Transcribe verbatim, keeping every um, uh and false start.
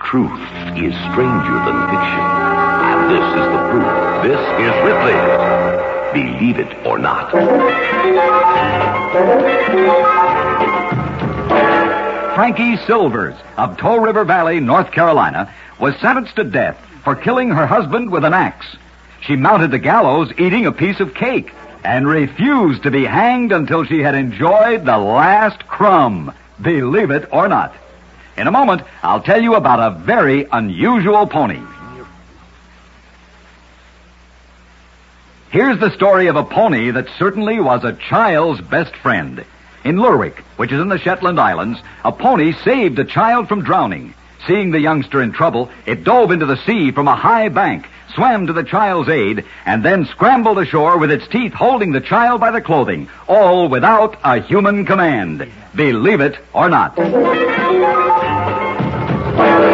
truth is stranger than fiction. And this is the proof. This is Ripley. Believe it or not. Frankie Silvers of Toe River Valley, North Carolina, was sentenced to death for killing her husband with an axe. She mounted the gallows eating a piece of cake and refused to be hanged until she had enjoyed the last crumb. Believe it or not. In a moment, I'll tell you about a very unusual pony. Here's the story of a pony that certainly was a child's best friend. In Lerwick, which is in the Shetland Islands, a pony saved a child from drowning. Seeing the youngster in trouble, it dove into the sea from a high bank, swam to the child's aid, and then scrambled ashore with its teeth holding the child by the clothing, all without a human command. Believe it or not.